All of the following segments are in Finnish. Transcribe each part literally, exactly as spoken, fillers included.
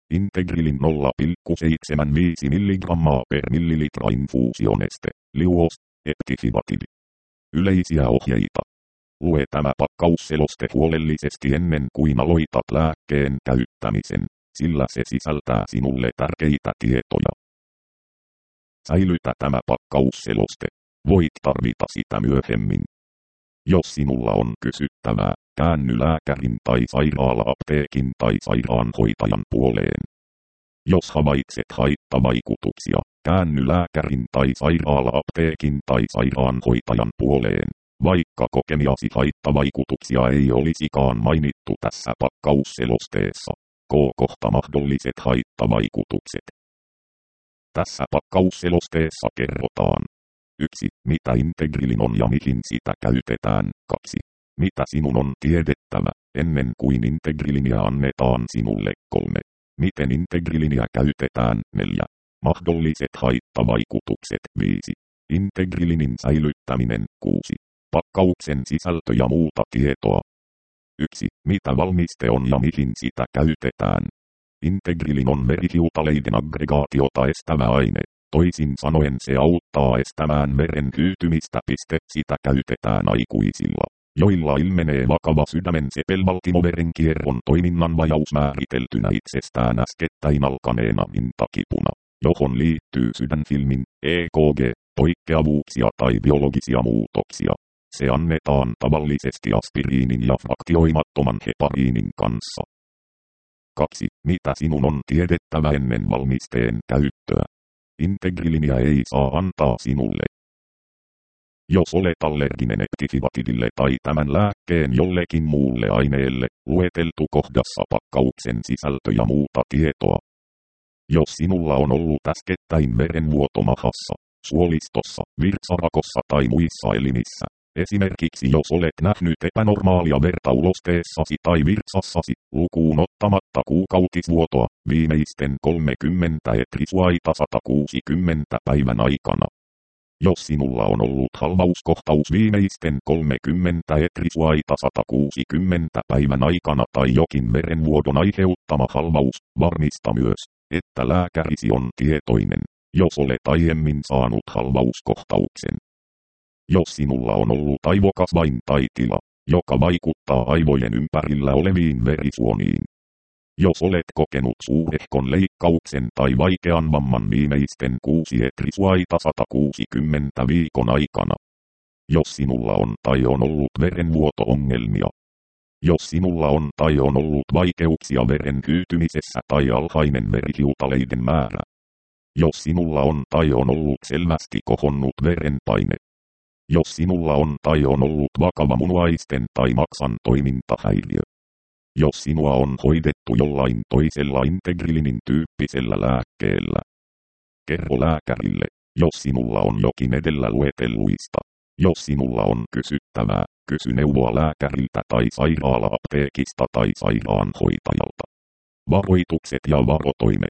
Integrilin nolla pilkku seitsemänkymmentäviisi milligrammaa per millilitra infuusioneste, liuos, eptifibatid. Yleisiä ohjeita. Lue tämä pakkausseloste huolellisesti ennen kuin aloitat lääkkeen käyttämisen, sillä se sisältää sinulle tärkeitä tietoja. Säilytä tämä pakkausseloste. Voit tarvita sitä myöhemmin. Jos sinulla on kysyttävää, käänny lääkärin tai sairaala-apteekin tai sairaanhoitajan puoleen. Jos havaitset haittavaikutuksia, käänny lääkärin tai sairaala-apteekin tai sairaanhoitajan puoleen, vaikka kokemiasi haittavaikutuksia ei olisikaan mainittu tässä pakkausselosteessa. Kohta mahdolliset haittavaikutukset. Tässä pakkausselosteessa kerrotaan. yksi. Mitä Integrilin on ja mihin sitä käytetään. kaksi. Mitä sinun on tiedettävä, ennen kuin Integrilinia annetaan sinulle. kolme. Miten Integrilinia käytetään. neljä. Mahdolliset haittavaikutukset. viisi. Integrilinin säilyttäminen. kuusi. Pakkauksen sisältö ja muuta tietoa. yksi. Mitä valmiste on ja mihin sitä käytetään. Integrilin on verihiutaleiden aggregaatiota estävä aine. Toisin sanoen se auttaa estämään veren hyytymistä. Sitä käytetään aikuisilla, joilla ilmenee vakava sydämen sepelvaltimoverenkierron toiminnan vajaus määriteltynä itsestään äskettäin alkaneena rintakipuna, johon liittyy sydänfilmin, E K G, poikkeavuuksia tai biologisia muutoksia. Se annetaan tavallisesti aspiriinin ja fraktioimattoman hepariinin kanssa. kaksi. Mitä sinun on tiedettävä ennen valmisteen käyttöä. Integrilinia ei saa antaa sinulle. Jos olet allerginen eptifibatidille tai tämän lääkkeen jollekin muulle aineelle, lueteltu kohdassa pakkauksen sisältö ja muuta tietoa. Jos sinulla on ollut äskettäin verenvuoto mahassa, suolistossa, virtsarakossa tai muissa elimissä, esimerkiksi jos olet nähnyt epänormaalia verta ulosteessasi tai virtsassasi, lukuun ottamatta kuukautisvuotoa, viimeisten kolmekymmentä etrisuaita sata kuusikymmentä päivän aikana. Jos sinulla on ollut halvauskohtaus viimeisten kolmekymmentä etrisuaita sata kuusikymmentä päivän aikana tai jokin verenvuodon aiheuttama halvaus, varmista myös, että lääkärisi on tietoinen, jos olet aiemmin saanut halvauskohtauksen. Jos sinulla on ollut aivokasvaintaitila, joka vaikuttaa aivojen ympärillä oleviin verisuoniin. Jos olet kokenut suuehkon leikkauksen tai vaikean vamman viimeisten kuusi etrisuaita sata kuusikymmentä viikon aikana. Jos sinulla on tai on ollut verenvuoto-ongelmia. Jos sinulla on tai on ollut vaikeuksia veren hyytymisessä tai alhainen verihiutaleiden määrä. Jos sinulla on tai on ollut selvästi kohonnut verenpaine. Jos sinulla on tai on ollut vakava munuaisten tai maksan toimintahäiriö. Jos sinua on hoidettu jollain toisella Integrilinin tyyppisellä lääkkeellä. Kerro lääkärille, jos sinulla on jokin edellä luetelluista. Jos sinulla on kysyttävää, kysy neuvoa lääkäriltä tai sairaala-apteekista tai sairaanhoitajalta. Varoitukset ja varotoimet.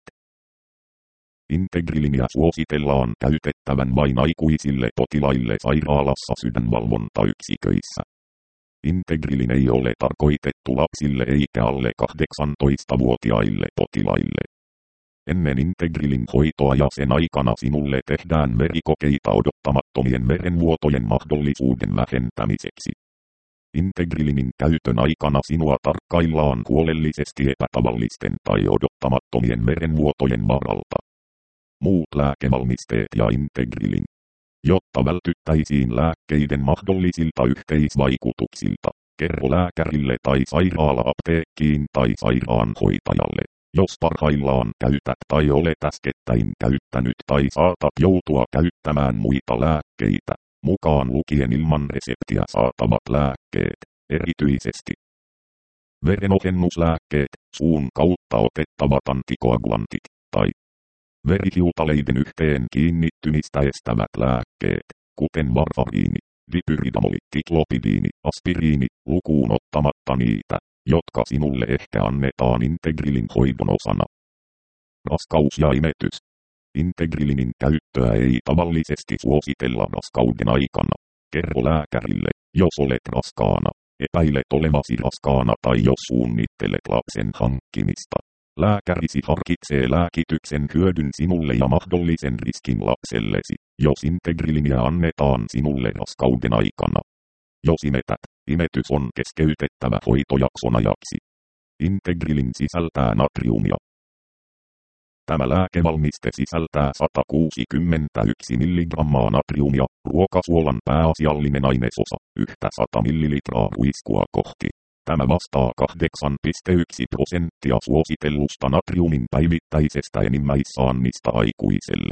Integrilinia suositellaan käytettävän vain aikuisille potilaille sairaalassa sydänvalvontayksiköissä. Integrilin ei ole tarkoitettu lapsille eikä alle kahdeksantoistavuotiaille potilaille. Ennen Integrilin hoitoa ja sen aikana sinulle tehdään verikokeita odottamattomien verenvuotojen mahdollisuuden vähentämiseksi. Integrilinin käytön aikana sinua tarkkaillaan huolellisesti epätavallisten tai odottamattomien verenvuotojen varalta. Muut lääkevalmisteet ja Integrilin. Jotta vältyttäisiin lääkkeiden mahdollisilta yhteisvaikutuksilta, kerro lääkärille tai sairaala-apteekkiin tai sairaanhoitajalle, jos parhaillaan käytät tai olet äskettäin käyttänyt tai saatat joutua käyttämään muita lääkkeitä, mukaan lukien ilman reseptiä saatavat lääkkeet, erityisesti verenohennuslääkkeet, suun kautta otettavat antikoagulantit, tai verihiutaleiden yhteen kiinnittymistä estävät lääkkeet, kuten varfariini, dipyridamoli, tiklopidiini, aspiriini, lukuun ottamatta niitä, jotka sinulle ehkä annetaan Integrilin hoidon osana. Raskaus ja imetys. Integrilinin käyttöä ei tavallisesti suositella raskauden aikana. Kerro lääkärille, jos olet raskaana, epäilet olevasi raskaana tai jos suunnittelet lapsen hankkimista. Lääkärisi harkitsee lääkityksen hyödyn sinulle ja mahdollisen riskin lapsellesi, jos Integrilinia annetaan sinulle raskauden aikana. Jos imetät, imetys on keskeytettävä hoitojakson ajaksi. Integrilin sisältää natriumia. Tämä lääkevalmiste sisältää sata kuusikymmentäyksi milligrammaa natriumia, ruokasuolan pääasiallinen ainesosa, yhtä sata millilitraa ruiskua kohti. Tämä vastaa kahdeksan pilkku yksi prosenttia suositellusta natriumin päivittäisestä enimmäissaannista aikuiselle.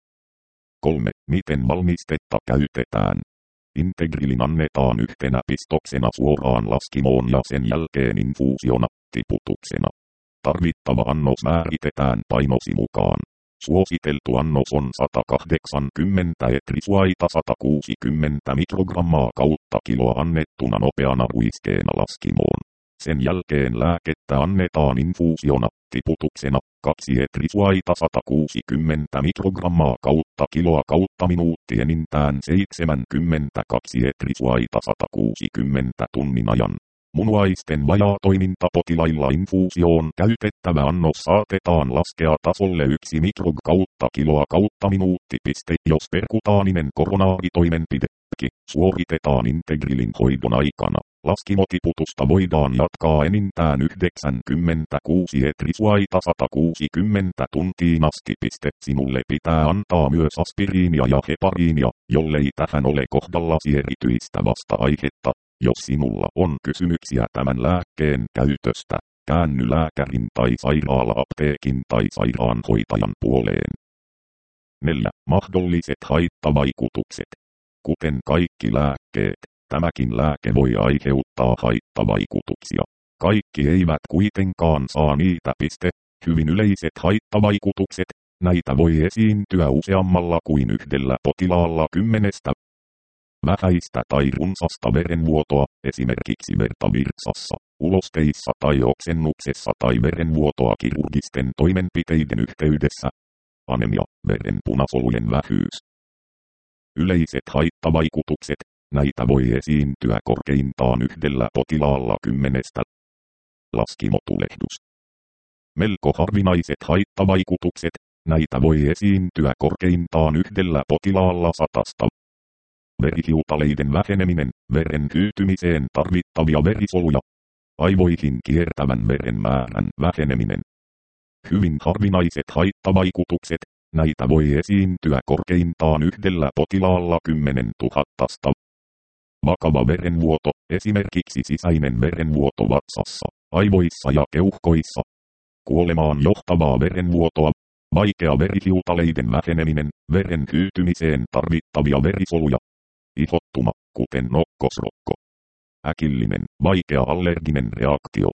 kolme. Miten valmistetta käytetään? Integrilin annetaan yhtenä pistoksena suoraan laskimoon ja sen jälkeen infuusiona, tiputuksena. Tarvittava annos määritetään painosi mukaan. Suositeltu annos on sata kahdeksankymmentä etrisuaita sata kuusikymmentä mikrogrammaa kautta kiloa annettuna nopeana ruiskeena laskimoon. Sen jälkeen lääkettä annetaan infuusiona, tiputuksena, kaksi etrisuaita sata kuusikymmentä mikrogrammaa kautta kiloa kautta minuutti enintään seitsemänkymmentäkaksi etrisuaita sata kuusikymmentä tunnin ajan. Munuaisten vajaatoimintapotilailla infuusioon käytettävä annos saatetaan laskea tasolle yksi mikrog kautta kiloa kautta minuutti. Jos perkutaaninen koronaaritoimenpidekin suoritetaan Integrilin hoidon aikana, laskimotiputusta voidaan jatkaa enintään yhdeksänkymmentäkuusi etrisuaita sata kuusikymmentä tuntiin asti. Sinulle pitää antaa myös aspiriinia ja hepariinia, jollei tähän ole kohdallasi erityistä vasta-aihetta. Jos sinulla on kysymyksiä tämän lääkkeen käytöstä, käänny lääkärin tai sairaala-apteekin tai sairaanhoitajan puoleen. neljä. Mahdolliset haittavaikutukset. Kuten kaikki lääkkeet, tämäkin lääke voi aiheuttaa haittavaikutuksia. Kaikki eivät kuitenkaan saa niitä. Piste. Hyvin yleiset haittavaikutukset, näitä voi esiintyä useammalla kuin yhdellä potilaalla kymmenestä. Vähäistä tai runsasta verenvuotoa, esimerkiksi verta virtsassa, ulosteissa tai oksennuksessa tai verenvuotoa kirurgisten toimenpiteiden yhteydessä. Anemia, verenpunasolujen vähyys. Yleiset haittavaikutukset, näitä voi esiintyä korkeintaan yhdellä potilaalla kymmenestä. Laskimotulehdus. Melko harvinaiset haittavaikutukset, näitä voi esiintyä korkeintaan yhdellä potilaalla satasta. Verihiutaleiden väheneminen, veren hyytymiseen tarvittavia verisoluja. Aivoihin kiertävän veren määrän väheneminen. Hyvin harvinaiset haittavaikutukset, näitä voi esiintyä korkeintaan yhdellä potilaalla kymmenen tuhattasta. Vakava verenvuoto, esimerkiksi sisäinen verenvuoto vatsassa, aivoissa ja keuhkoissa. Kuolemaan johtavaa verenvuotoa. Vaikea verihiutaleiden väheneminen, veren hyytymiseen tarvittavia verisoluja. Ihottuma, kuten nokkosrokko. Äkillinen, vaikea allerginen reaktio.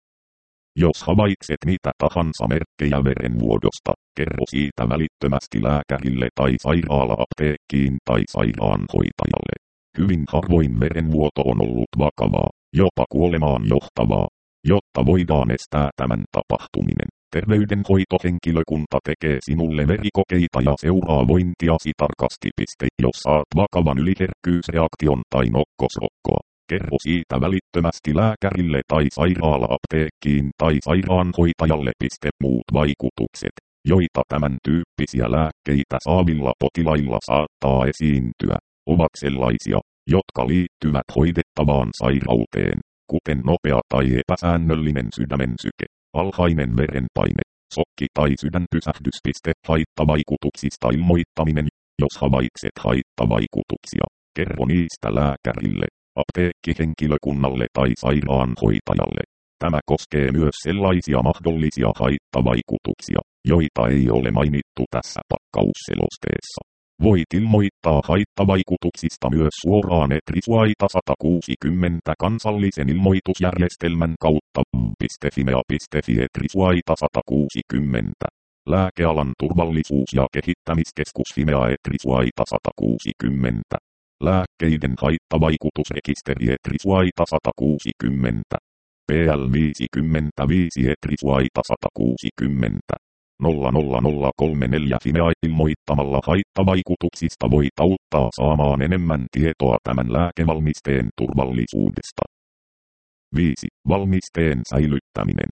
Jos havaitset mitä tahansa merkkejä verenvuodosta, kerro siitä välittömästi lääkärille tai sairaala-apteekkiin tai sairaanhoitajalle. Hyvin harvoin verenvuoto on ollut vakavaa, jopa kuolemaan johtavaa. Jotta voidaan estää tämän tapahtuminen, terveydenhoitohenkilökunta tekee sinulle verikokeita ja seuraa vointiasi tarkasti. Jos saat vakavan yliherkkyysreaktion tai nokkosrokkoa, kerro siitä välittömästi lääkärille tai sairaala-apteekkiin tai sairaanhoitajalle. Muut vaikutukset, joita tämän tyyppisiä lääkkeitä saavilla potilailla saattaa esiintyä, ovat sellaisia, jotka liittyvät hoidettavaan sairauteen, kuten nopea tai epäsäännöllinen sydämen syke, alhainen verenpaine, sokki tai sydänpysähdys. Haittavaikutuksista ilmoittaminen. Jos havaitset haittavaikutuksia, kerro niistä lääkärille, apteekkihenkilökunnalle tai sairaanhoitajalle. Tämä koskee myös sellaisia mahdollisia haittavaikutuksia, joita ei ole mainittu tässä pakkausselosteessa. Voit ilmoittaa haittavaikutuksista myös suoraan etrisuaita sata kuusikymmentä kansallisen ilmoitusjärjestelmän kautta. Fimea piste fi etrisuaita sata kuusikymmentä. Lääkealan turvallisuus- ja kehittämiskeskus Fimea etrisuaita sata kuusikymmentä. Lääkkeiden haittavaikutusrekisteri etrisuaita sata kuusikymmentä. P L viisikymmentäviisi etrisuaita sata kuusikymmentä. nolla nolla nolla kolme neljä Fimea. Ilmoittamalla haittavaikutuksista voit auttaa saamaan enemmän tietoa tämän lääkevalmisteen turvallisuudesta. viisi. Valmisteen säilyttäminen.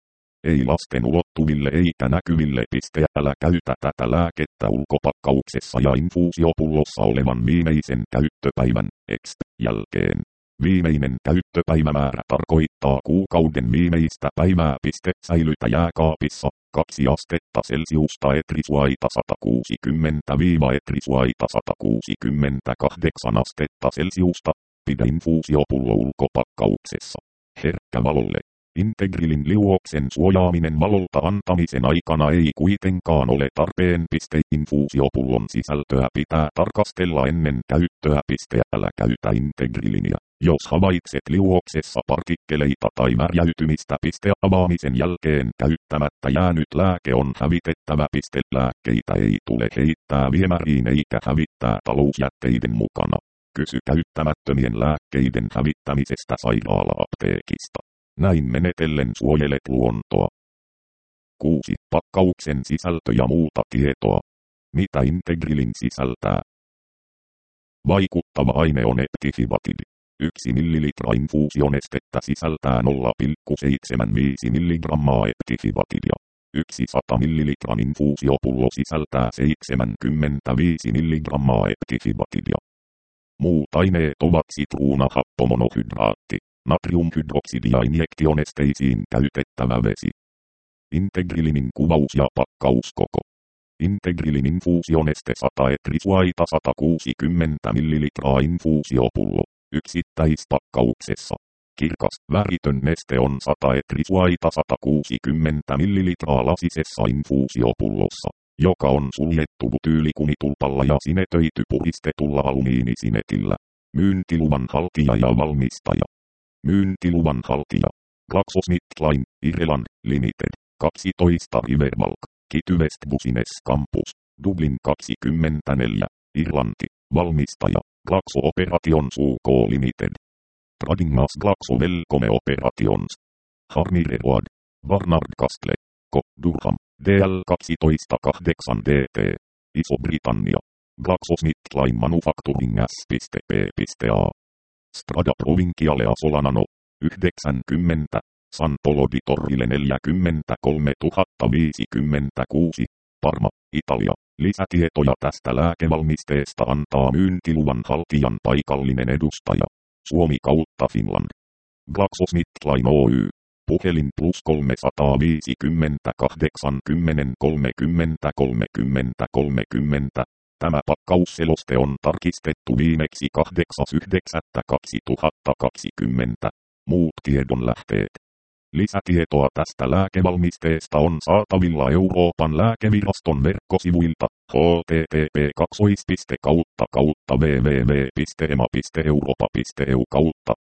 ei lasten ulottuville eikä näkyville. Älä käytä tätä lääkettä ulkopakkauksessa ja infuusiopullossa olevan viimeisen käyttöpäivän ex jälkeen. Viimeinen käyttöpäivämäärä tarkoittaa kuukauden viimeistä päivää. Säilytä jääkaapissa kaksi astetta Celsiusta etrisuaita sata kuusikymmentä etrisuaita sata kuusikymmentäkahdeksan astetta Celsiusta. Pidä infuusiopullo ulkopakkauksessa. Herkkä valolle. Integrilin liuoksen suojaaminen valolta antamisen aikana ei kuitenkaan ole tarpeen. Infuusiopullon sisältöä pitää tarkastella ennen käyttöä. Älä käytä integrilinia, jos havaitset liuoksessa partikkeleita tai värjäytymistä. Avaamisen jälkeen käyttämättä jäänyt lääke on hävitettävä. Lääkkeitä ei tule heittää viemäriin eikä hävittää talousjätteiden mukana. Kysy käyttämättömien lääkkeiden hävittämisestä sairaala-apteekista. Näin menetellen suojelet luontoa. kuusi. Pakkauksen sisältö ja muuta tietoa. Mitä integrilin sisältää? Vaikuttava aine on eptifibatidi. yksi millilitra infuusionestettä sisältää nolla pilkku seitsemänkymmentäviisi milligrammaa eptifibatidia. yksi sata millilitran infuusiopullo sisältää seitsemänkymmentäviisi milligrammaa eptifibatidia. Muut aineet ovat sitruunahappomonohydraatti, natriumhydroksidi ja injektionesteisiin käytettävä vesi. Integrilinin kuvaus ja pakkauskoko. Integrilin infuusioneste sata etrisuaita sata kuusikymmentä millilitraa infuusiopullo. Yksittäispakkauksessa. Kirkas, väritön neste on sata etrisuaita sata kuusikymmentä millilitraa lasisessa infuusiopullossa, joka on suljettu butyylikumitumpalla ja sinetöity puristetulla alumiinisinetillä. Myyntiluvan haltija ja valmistaja. Myyntiluvan haltija. GlaxoSmithKline, Ireland, Limited. kaksitoista Riverwalk, Kitty West Business Campus, Dublin kaksikymmentäneljä, Irlanti. Valmistaja. Glaxo Operations U K Limited. Tradingas Glaxo Wellcome Operations. Harmire Road. Barnard Castle. Co. Durham. D L kaksitoista kahdeksan D T. Iso-Britannia. GlaxoSmithKline Manufacturing S P A. Strada Provinciale Asolanano. yhdeksänkymmentä. San Polo di Torrile neljäkymmentäkolme tuhatta viisikymmentäkuusi. Parma, Italia. Lisätietoja tästä lääkevalmisteesta antaa myyntiluvan haltijan paikallinen edustaja. Suomi kautta Finland. GlaxoSmithKline Oy. Puhelin plus kolmesataaviisikymmentäkahdeksan kymmenen kolmekymmentä kolmekymmentä kolmekymmentä. Tämä pakkausseloste on tarkistettu viimeksi kahdeksas yhdeksättä kaksituhattakaksikymmentä. Muut tiedonlähteet. Lisätietoa tästä lääkevalmisteesta on saatavilla Euroopan lääkeviraston verkkosivuilta h t t p kaksi piste kautta kautta w w w piste e m a piste europa piste e u kautta